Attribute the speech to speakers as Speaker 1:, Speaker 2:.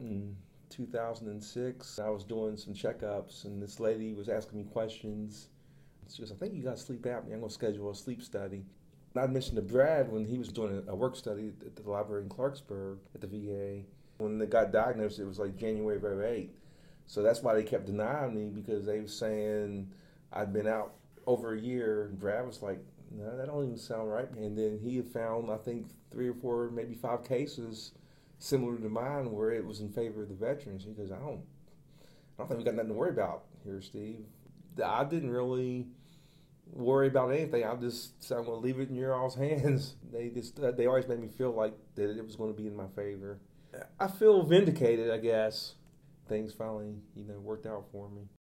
Speaker 1: in 2006. I was doing some checkups, and this lady was asking me questions. She goes, I think you got sleep apnea. I'm going to schedule a sleep study. And I mentioned to Brad when he was doing a work study at the library in Clarksburg at the VA. When they got diagnosed, it was like January of '08. So that's why they kept denying me, because they were saying I'd been out over a year. And Brad was like, no, that don't even sound right. And then he had found, I think, 3 or 4, maybe 5 cases similar to mine where it was in favor of the veterans. He goes, I don't think we got nothing to worry about here, Steve. I didn't really worry about anything. I just said, I'm going to leave it in your all's hands. They always made me feel like that it was going to be in my favor. I feel vindicated, I guess. Things finally, worked out for me.